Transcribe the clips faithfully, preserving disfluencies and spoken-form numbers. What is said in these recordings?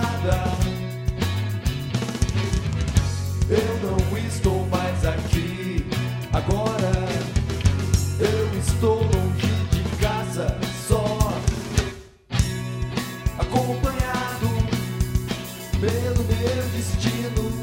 nada. Eu não estou mais aqui agora. Eu estou longe de casa, só, acompanhado pelo meu destino.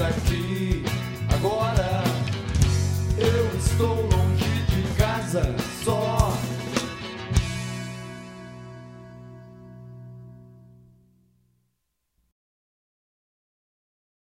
Agora eu estou longe de casa.